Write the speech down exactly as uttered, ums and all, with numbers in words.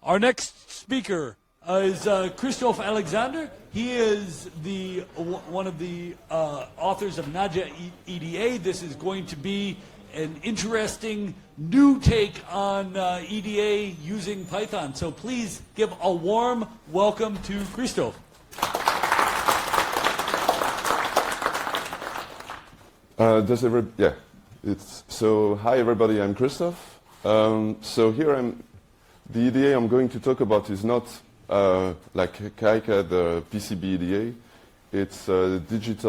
Our next speaker uh, is uh, Christophe Alexander. He is the one of the uh, authors of Nadja E D A. This is going to be an interesting new take on uh, E D A using Python. So please give a warm welcome to Christophe. Uh, does every yeah, it's so. Hi everybody, I'm Christophe. Um, so here I'm. The E D A I'm going to talk about is not uh, like KiCad, the P C B E D A. It's uh, digital.